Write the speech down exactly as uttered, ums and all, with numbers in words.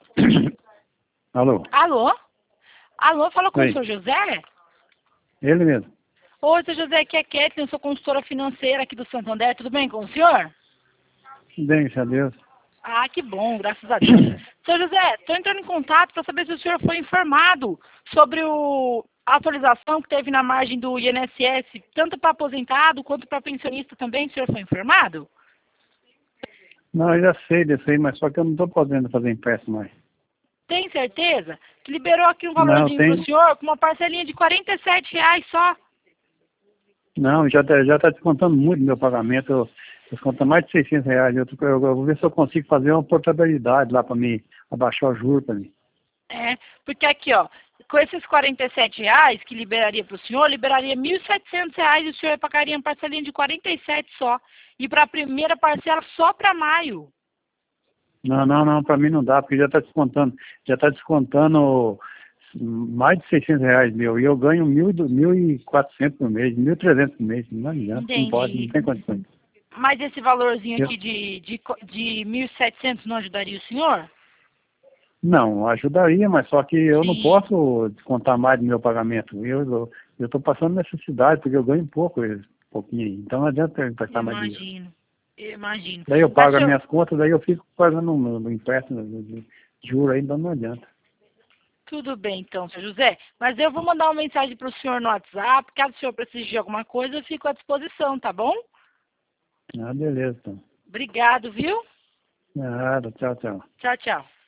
Alô? Alô? Alô, fala com Oi. o senhor José? Ele mesmo. Oi, senhor José, aqui é Kathleen, eu sou consultora financeira aqui do Santander, tudo bem com o senhor? Bem, graças a Deus. Ah, que bom, graças a Deus. Senhor José, estou entrando em contato para saber se o senhor foi informado sobre o, a atualização que teve na margem do I N S S, tanto para aposentado quanto para pensionista também, o senhor foi informado? Não, eu já sei disso aí, mas só que eu não estou podendo fazer empréstimo mais. Tem certeza? Que liberou aqui um Não, valorzinho para o tem. senhor com uma parcelinha de quarenta e sete reais só. Não, já está já tá descontando muito meu pagamento. Eu, desconta mais de seiscentos reais. Eu, tô- eu, eu vou ver se eu consigo fazer uma portabilidade lá para mim, abaixar o juro para mim. É, porque aqui, ó, com esses quarenta e sete reais que liberaria para o senhor, liberaria mil e setecentos reais e o senhor pagaria uma parcelinha de quarenta e sete só. E para a primeira parcela só para maio. Não, não, não, para mim não dá, porque já está descontando, já está descontando mais de seiscentos reais meu, e eu ganho mil, e du- mil e quatrocentos por mês, mil e trezentos por mês, não adianta, não pode, não Entendi. tem condições. Mas esse valorzinho Eu- aqui de, de, co- de mil e setecentos não ajudaria o senhor? Não, ajudaria, mas só que eu não Sim, posso descontar mais do meu pagamento. Eu eu estou passando necessidade, porque eu ganho pouco, um pouquinho aí. Então não adianta eu eu emprestar mais dinheiro. imagino. Eu imagino. Daí eu Mas, pago as senhor, minhas contas, daí eu fico pagando no, no empréstimo de, de juro aí, então não adianta. tudo bem então, senhor José. Mas eu vou mandar uma mensagem para o senhor no WhatsApp. Caso o senhor precise de alguma coisa, eu fico à disposição, tá bom? Ah, beleza, então. Obrigado, viu? Nada, tchau, tchau. Tchau, tchau.